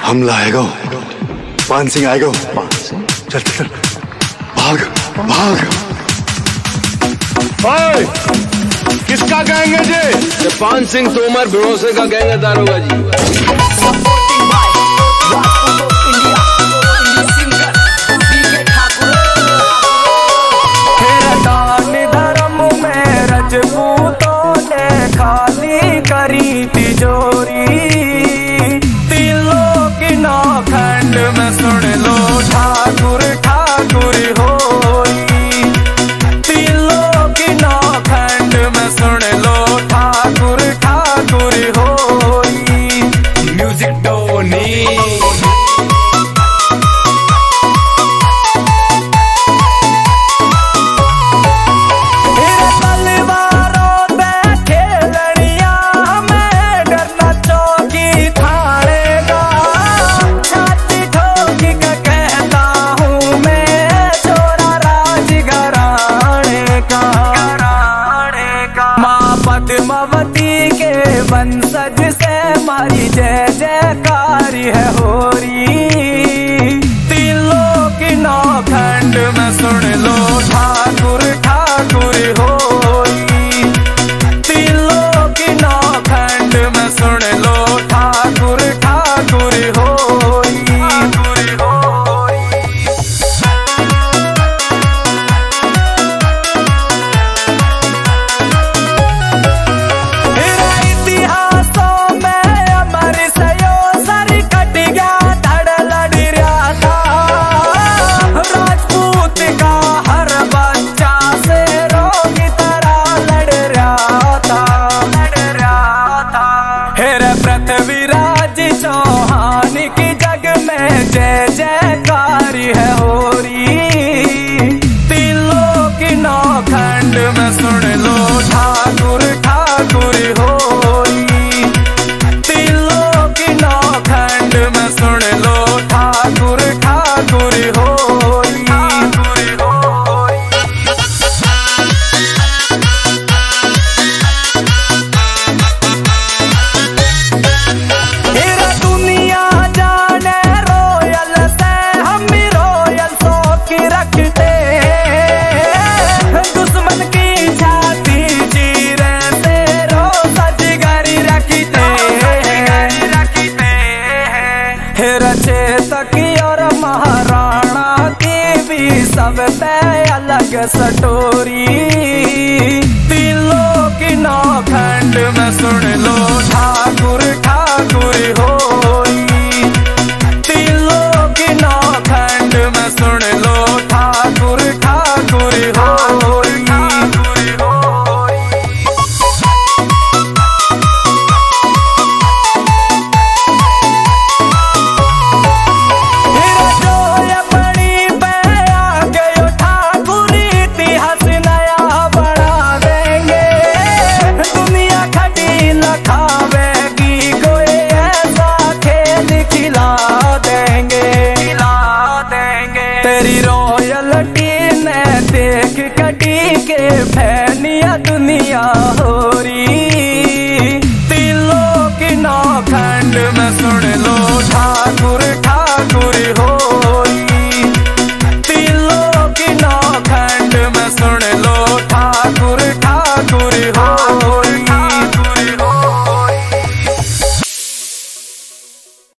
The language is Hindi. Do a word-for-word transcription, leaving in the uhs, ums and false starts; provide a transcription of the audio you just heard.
हमला आएगा, पान सिंह आएगा। पान सिंह? चल चल चल, भाग भाग। ओए, किसका गैंग है जी? पान सिंह तोमर भरोसे का गैंग है दारोगा जी। करी तिजोरी तिलों की नौखंड में सुन लो ठाकुर ठाकुर होई। तिलों की नौखंड में सुन लो ठाकुर ठाकुर होई। म्यूजिक टोनी पद्मावती के वंशज से मारी जय जयकारी है होरी। तिलों की नौखंड में सुन लो ठाकुर ठाकुर होई। तिलों की नौखंड में सुन लो ठाकुर ठाकुर होई। पृथ्वीराज चौहान की जग में जय जयकारी है होरी। तिलों की नौखंड में सुन लो ठाकुर ठाकुर होई। तिलों की नौखंड में सुन लो ठाकुर ठाकुर होई। रचेतक और महाराणा की भी सब तय अलग सटोरी। तिलों की नौखंड में सुन लो ठाकुर ठाकुर हो।